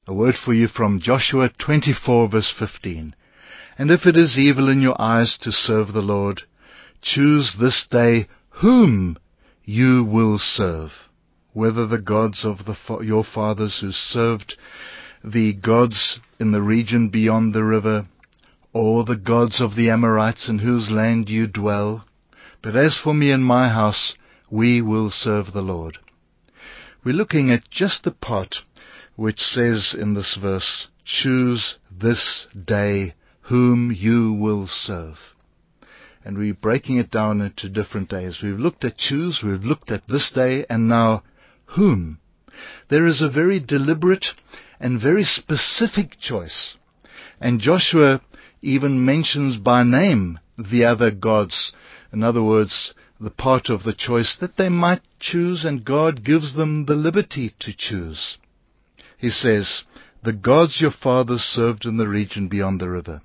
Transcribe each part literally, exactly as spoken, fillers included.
A word for you from Joshua twenty-four verse fifteen. And if it is evil in your eyes to serve the Lord, choose this day whom you will serve, whether the gods of the, your fathers who served the gods in the region beyond the river, or the gods of the Amorites in whose land you dwell. But as for me and my house, we will serve the Lord. We're looking at just the part which says in this verse, choose this day whom you will serve. And we're breaking it down into different days. We've looked at choose, we've looked at this day, and now whom. There is a very deliberate and very specific choice. And Joshua even mentions by name the other gods. In other words, the part of the choice that they might choose, and God gives them the liberty to choose. He says, the gods your fathers served in the region beyond the river.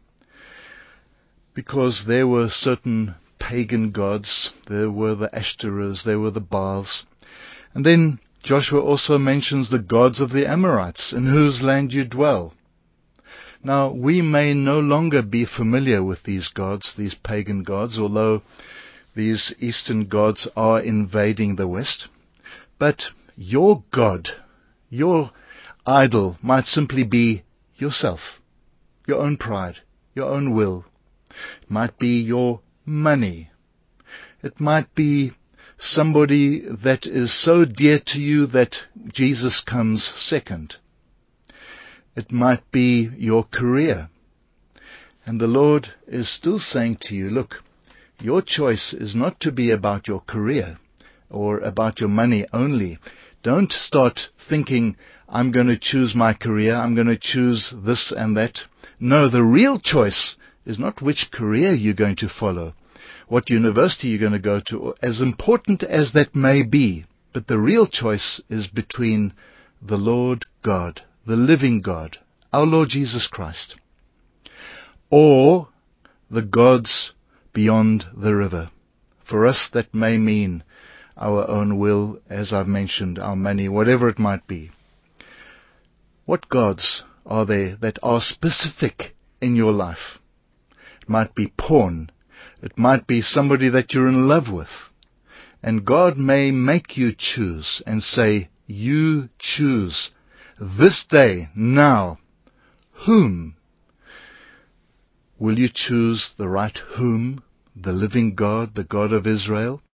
Because there were certain pagan gods, there were the Ashtoreths, there were the Baals. And then Joshua also mentions the gods of the Amorites, in whose land you dwell. Now, we may no longer be familiar with these gods, these pagan gods, although these eastern gods are invading the West. But your God, your idol, might simply be yourself, your own pride, your own will. It might be your money. It might be somebody that is so dear to you that Jesus comes second. It might be your career. And the Lord is still saying to you, look, your choice is not to be about your career or about your money only. Don't start thinking, I'm going to choose my career, I'm going to choose this and that. No, the real choice is not which career you're going to follow, what university you're going to go to, as important as that may be. But the real choice is between the Lord God, the living God, our Lord Jesus Christ, or the gods beyond the river. For us, that may mean our own will, as I've mentioned, our money, whatever it might be. What gods are there that are specific in your life? It might be porn. It might be somebody that you're in love with. And God may make you choose and say, you choose this day, now, whom? Will you choose the right whom? The living God, the God of Israel?